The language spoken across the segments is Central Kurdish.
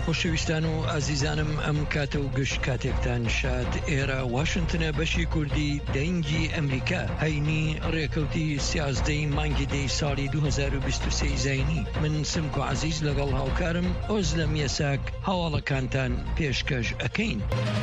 خۆشەویستان و ئازیزانم ئەم کاتە و گشت کاتێکتان شاد. ئێرە واشنگتنە بەشی کوردی دەنگی ئەمریکا هەینی ڕێکەوتی 11 مانگی دەی ساڵی 2023 زینی. من سمکو عزیز لەگەڵ هاوکارم ئۆزلەم یەساک هەواڵەکانتان پێشکەش ئەکەین.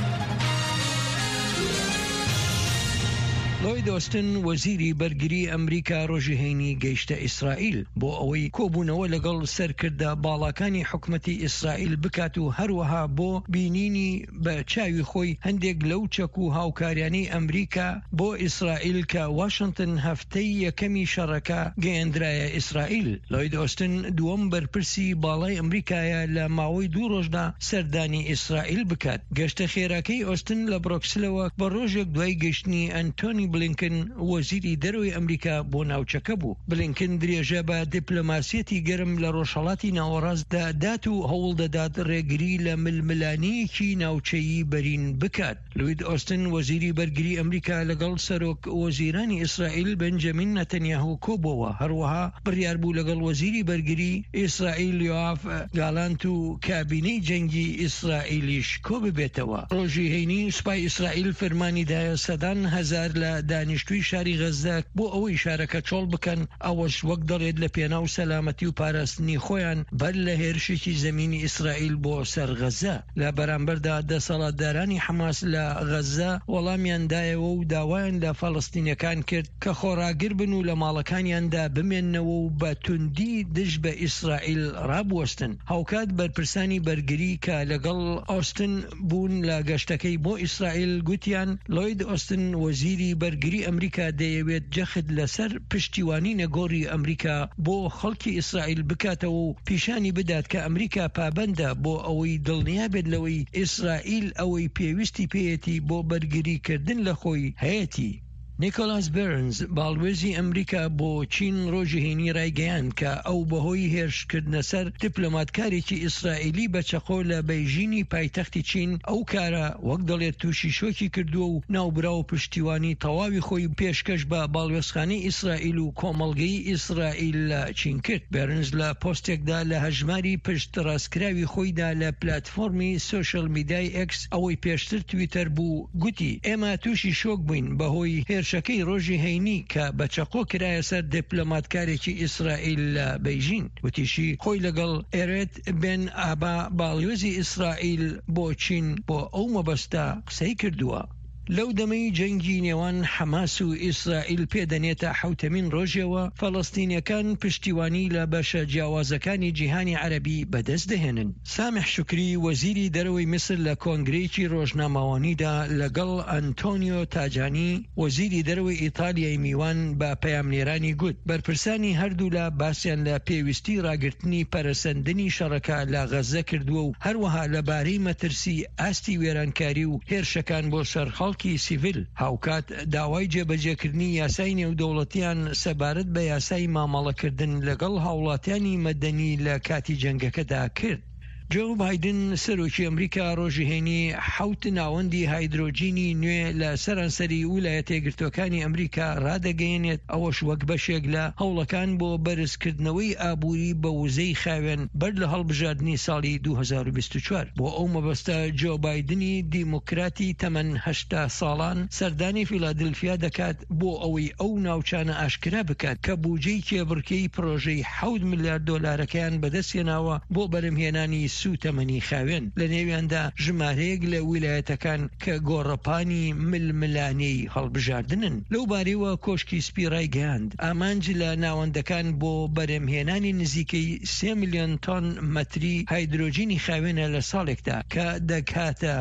لۆید ئۆستن وەزیری بەرگری ئەمریکا ڕۆژی هەینی گەیشتە ئیسرائیل بۆ ئەوەی کۆبوونەوە لەگەڵ سەرکردە باڵاکانی حکومەتی ئیسرائیل بکات و هەروەها بۆ بینینی بە چاوی خۆی هەندێک لەو چەک و هاوکاریانەی ئەمریکا بۆ ئیسرائیل کە واشنگتن هەفتەی یەکەمی شەڕەکە گەیەندرایە ئیسرائیل. لۆید ئۆستن دووەم بەرپرسی باڵای ئەمریکایە لە ماوەی 2 ڕۆژدا سەردانی ئیسرائیل بکات. گەشتە خێراکەی ئۆستن لە بڕۆکسلەوە بە ڕۆژێک دوای گەشتنی ئەنتۆنی بلینکن وەزیری دەرەوەی ئەمریکا بۆ ناوچەکە بوو. بلینکن درێژە بە دیپلۆماسیەتی گەرم لە ڕۆژهەڵاتی ناوەڕاستدا دات و هەوڵ دەدات ڕێگری لە ململانیەکی ناوچەیی بەرین بکات. لۆید ئۆستن وەزیری بەرگری ئەمریکا لەگەڵ سەرۆک وەزیرانی ئیسرائیل بنجامین نەتەنیاهو کۆبووەوە. هەروەها بڕیار بوو لەگەڵ وەزیری بەرگری ئیسرائیل یۆآف گالانت و کابینەی جەنگی ئیسرائیلیش کۆ ببێتەوە. ڕۆژی هەینی سوپای ئیسرائیل فەرمانیدایە سەدان هەزار لە دانیشتووی شاری غەزە بۆ ئەوەی شارەکە چۆڵ بکەن، ئەوەش وەک دەڵێت لە پێناو سەلامەتی و پاراستنی خۆیان بەر لە هێرشێکی زەمینی ئیسرائیل بۆ سەر غەزە. لە بەرامبەردا دەسەڵاتدارانی حەماس لە غەزە وەڵامیاندایەوە و داوایان لە فەڵەستینیەکان کرد کە خۆڕاگر بن و لە ماڵەکانیاندا بمێننەوە و بە توندی دژ بە ئیسرائیل ڕابوەستن. هاوکات بەرپرسانی بەرگری کە لەگەڵ ئۆستن بوون لە گەشتەکەی بۆ ئیسرائیل گوتیان لۆید ئۆستن وەزیری بەرگری ئەمریکا دەیەوێت جەخت لەسەر پشتیوانی نەگۆڕی ئەمریکا بۆ خەڵکی ئیسرائیل بکاتەوە و پیشانی بدات کە ئەمریکا پابەندە بۆ ئەوەی دڵنیا بێت لەوەی ئیسرائیل ئەوەی پێویستی پێیەتی بۆ بەرگریکردن لە خۆی هەیەتی. نیکۆلاس بێرنز باڵوێزی ئەمریکا بۆ چین ڕۆژی هەینی ڕایگەیاند کە ئەو بەهۆی هێرشکردنە سەر دیپلۆماتکارێکی ئیسرائیلی بەچەقۆ لە بەیژینی پایتەختی چین ئەو کارە وەک دەڵێت تووشی شۆکی کردووە و ناوبرا و پشتیوانی تەواوی خۆی پێشکەش بە باڵوێزخانەی ئیسرائیل و کۆمەڵگەی ئیسرائیل لە چین کرد. بێرنز لە پۆستێکدا لە هەژماری پشت ڕاستکراوی خۆیدا لە پلاتفۆرمی سۆشەل میدیای ئێکس ئەوەی پێشتر تویتەر بوو گوتی ئێمە تووشی شۆک بووین بەهۆی شەکەی ڕۆژی هەینی کە بەچەقۆ کرایە سەر دیپلۆماتکارێکی ئیسرائیل لە بەیژین. وتیشی خۆی لەگەڵ ئێرێت بێن ئابا باڵیۆزی ئیسرائیل بۆ چین بۆ ئەو مەبەستە قسەی کردووە. لەو دەمەی جەنگی نێوان حەماس و ئیسرائیل پێدەنێتە حوتەمین ڕۆژێەوە فەڵەستینیەکان پشتیوانی لە بەشە جیاوازەکانی جیهانی عەرەبی بەدەست دەهێنن. سامح شوکری وەزیری دەرەوەی میسر لە کۆنگرەیەکی ڕۆژنامەوانیدا لەگەڵ ئەنتۆنیۆ تاجانی وەزیری دەرەوەی ئیتالیای میوان بە پەیامنێرانی گوت بەرپرسانی هەردوو لە باسییان لە پێویستی ڕاگررتنی پەرەسەندنی شەڕەکە لە غەزە کردووە و هەروەها لەبارەی مەترسی ئاستی وێرانکاری و هێرشەکان بۆ سەرخەڵ سیڤیل. هاوکات داوای جێبەجێکردنی یاسای نێودەوڵەتیان سەبارەت بە یاسای مامەڵەکردن لەگەڵ هاوڵاتیانی مەدەنی لە کاتی جەنگەکەدا کرد. جو بایدن سەرۆکی ئەمریکا ڕۆژی هەینی 7 ناوەندی هایدرۆجینی نوێ لە سەرانسەری ویلایەتە یەکگرتووەکانی ئەمریکا ڕادەگەیەنێت، ئەوەش وەک بەشێک لە هەوڵەکان بۆ بەرزکردنەوەی ئابووری بە وزەی خاوێن بەر لە هەڵبژاردننی ساڵی 2024. بۆ ئەو مەبەستە جو بایدنی دیموکراتی تەمەن 80 ساڵان سەردانی فیلادلفیا دەکات بۆ ئەوەی ئەو ناوچانە ئاشکرا بکات کە بوجەی کێبڕکەی پرۆژەی 7 میلیارد دۆلارەکەیان بەدەستێناوە بۆ بەرهەمهێنانی سوتەمەنی خاوێن. لە نێویاندا ژمارەیەک لە ویلایەتەکان کە گۆڕەپانی ململانەی هەڵبژاردنن. لەو بارەوە کۆشکی سپی ڕایگەیاند ئامانج لە ناوەندەکان بۆ بەرهەمهێنانی نزیکەی 3 میلیۆن تۆن مەتری هایدرۆجینی خاوێنە لە ساڵێکدا کە دەکاتە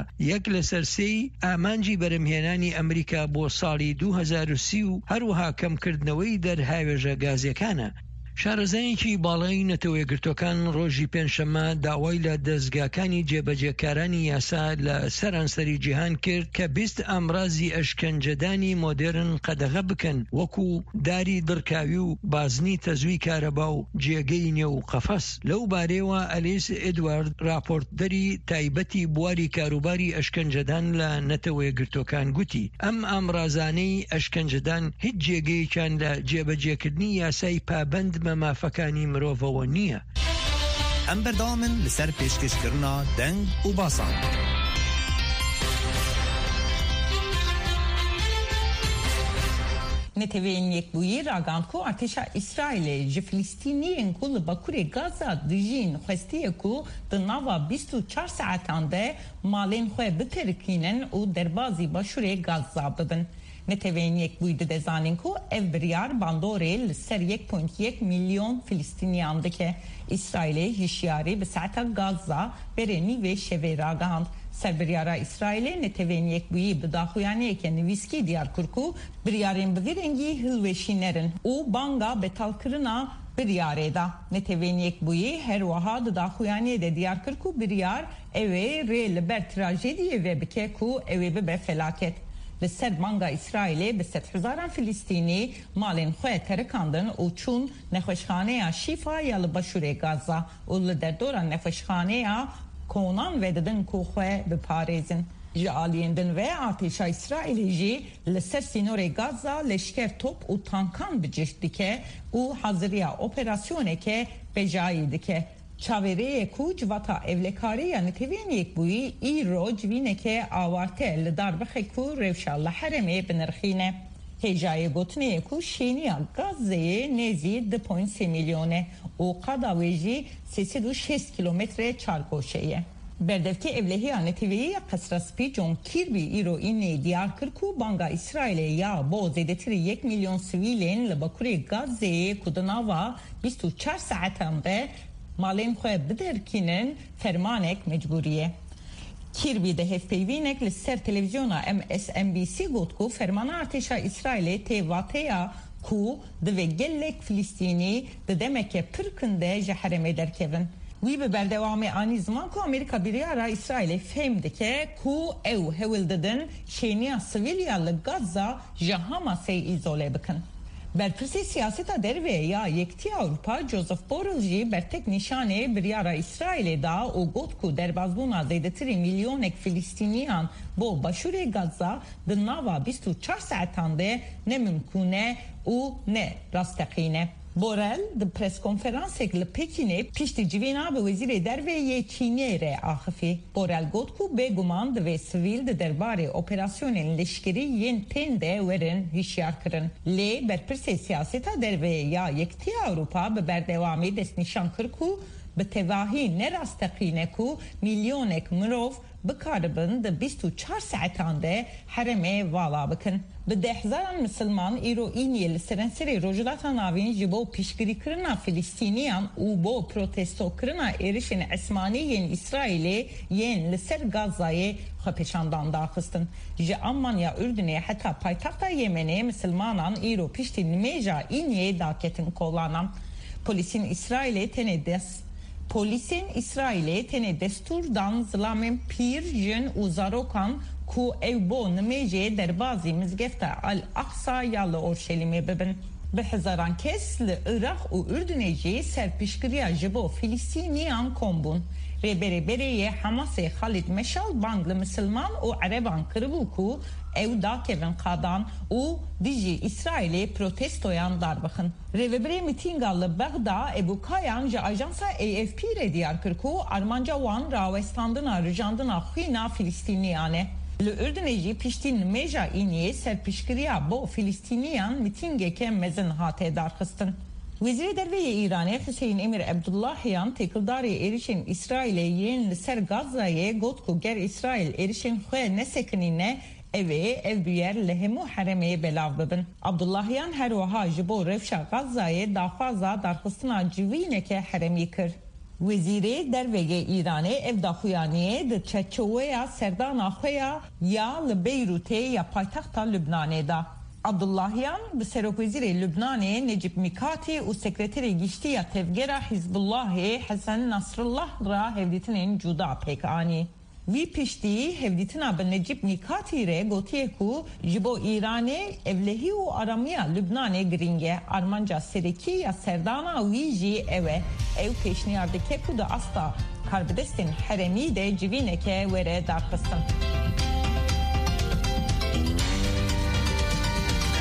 1/3 ئامانجی بەرهەمهێنانی ئەمریکا بۆ ساڵی 2030 و هەروەها کەمکردنەوەی دەرهاوێژە گازیەکانە. شارەزایەکی باڵای نەتەوە یەکگرتوەکان ڕۆژی پێنجشەممە داوای لە دەستگاکانی جێبەجێکارانی یاسا لە سەرانسەری جیهان کرد کە 20 ئامڕازی ئەشکەنجەدانی مۆدێرن قەدەغە بکەن وەکو داری دڕکاوی و بازنی تەزوی کارەبا و جێگەی نێو قەفەس. لەو بارەوە ئەلیس ئێدوارد راپۆرتدەری تایبەتی بواری کاروباری ئەشکەنجەدان لە نەتەوە یەکگرتوەکان گوتی ئەم ئامڕازانەی ئەشکەنجەدان هیچ جێگەیەکیان لە جێبەجێکردنی یاسای پابەند مەمافەکانی مرۆڤەوە نییە. ام بردامن لسر پیشکش کرنا دنگ و باسان. نتوین یک بویی راگاند کو ارتشا اسرائیل جی فلسطینیین کل باکوری گازا دجین خواستی کو دنوا 24 ساعتانده مالین خو بترکینن و دربازی باشوری گازا ببن. نتوین یک بویی دزانین کو ev biryar bandorel ser 1.1 milyon Filistiniyandı ki İsrail'e hişyari besata Gazza bereni ve şeve ragand. Serbiryara İsrail'e netevin yekbuyi bıdaxuyani eken viski diyar kurku biryarin bivirengi hılveşinerin u banga betal kırına biryareda. Netevin yekbuyi her vaha bıdaxuyani de diyar kurku biryar eve re ber trajediye ve bike ku eve be felaket. Lisser manga İsrail'e beset hüzaran Filistini malin xoye terekandın u çun nefeşhaneye şifa yalı başure Gaza u liderdoran nefeşhaneye konan ve dedin ku xoye biparezin. Jaliyendin ve ateşa İsrail'i lisser sinore Gaza leşker top u tankan biciştike u hazırya operasyoneke bejayidike. Çavereye ku civata evlekariya niteveniyek buyi iro civineke avarte li darbexe ku revşalla hereme binirxine. Hejaye gotneye ku şeniya Gazze'ye nezi 2.3 milyone o kadaveci 6 kilometre çarkoşeye. Berdevki evlehiya niteveyi kasraspi John Kirby iro inne diyarkır ku banga İsrail'e ya bo zedetiri 1 milyon sivilin li bakuri Gazze'ye kudunava 24 saatamde malin xoye biderkinin fermanek mecburiye. Kirby de hevpeyvinek li ser televizyona MSNBC gotku fermana arteşa İsrail'e tevateya ku ve gellek Filistini de demeke pırkında jehereme derkevin. Wî bi berdewamê anî ziman ku Amerîka birî ara İsrailê fêm dike ku ew hewil didin şêniya sivîl li Gaza ji Hamasê îzole bikin. Berpirsê siyaseta derve ya Yekîtiya Avrupa Joseph Borrell jî bertek nîşanê biryara İsrailê da û got ku derbasbûna zêdetirî milyonek Filistîniyan bo başûrê Gaza di nava 24 saetan de ne mümkûne û ne rasteqîne. Borrell di preskonferansek li Pekinê piştî civîna bi wezîrê derveyê Çînê re axifî. Borrell got ku bêguman divê sivîl di derbarê operasyonên leşkerî yên tên de werin hişyar kirin. Lê berpirsê siyaseta derveyê ya Yekîtiya Avrupa bi berdewamî destnîşan kir ku bi tevahî nerasteqîne ku milyonek mirov bikaribin di 24 saetan de heremê vala bikin. Bi dehzaran Müslüman îro îniyê li serenserê Rojilata navîn ji bo piştgirîkirina Filistîniyan û bo protestokirina êrişên esmanî İsrailê yên li ser Gazayê xwepeşandan daxistin. Ji Ammanya Ürdünê heta paytaxta Yemenê Müslümanan îro piştî nimêja îniyê daketin kolanan. Polisin İsrail'e tene desturdan zılamen pir jün uzarokan ku evbo nimece derbazi mizgefta al-Aqsa yalı Orşelim'e bebin. Bi hezaran kes li Irak u Ürdüneci serpişkiriya jibo Filistiniyan kombun. Rebereye Hamas'e Halid Meşal banglı Müslüman u Araban kırıbu ku ev da kevin kadan u diji İsrail'e protestoyan darbıkın. Revebere mitingallı Bağda Ebu Kayan ja ajansa AFP re diyar kırku Armanca wan Ravestandına rıjandına xina Filistiniyane. Li Ürdüneci piştin meja iniye serpişkiriya bo Filistiniyan mitingeke mezin hate darxistin. Vezir derveye İran'e Hüseyin Emir Abdullahiyan tekildari erişin İsrail'e yeni ser Gazze'ye gotku ger İsrail erişin xwe nesekinine ev büyer lehemu haremeye belav bibin. Abdullahiyan her vaha jibo revşa Gazze'ye daha fazla darxistina civineke haremi kir. Vezire derveye İran'e ev daxuyaniye de çeçoveya serdana xweya ya li Beyrut'e ya paytaxta Lübnan'e da. Abdullahiyan bi Serokvezîrê Lübnanê Necip Mikati û sekreterê giştiya tevgera Hizbullahê Hesen Nasrallah ra hevdîtinên cuda pêk anî. Vî piştî hevdîtina bi Necip Mikati re gotiye ku ji bo Îranê evlehî û aramiya Lübnanê giring e. Armanca serekî ya serdana wî jî ew e. Ew pêşniyar dike ku di asta karbidestên heremî de civîneke were darxistin.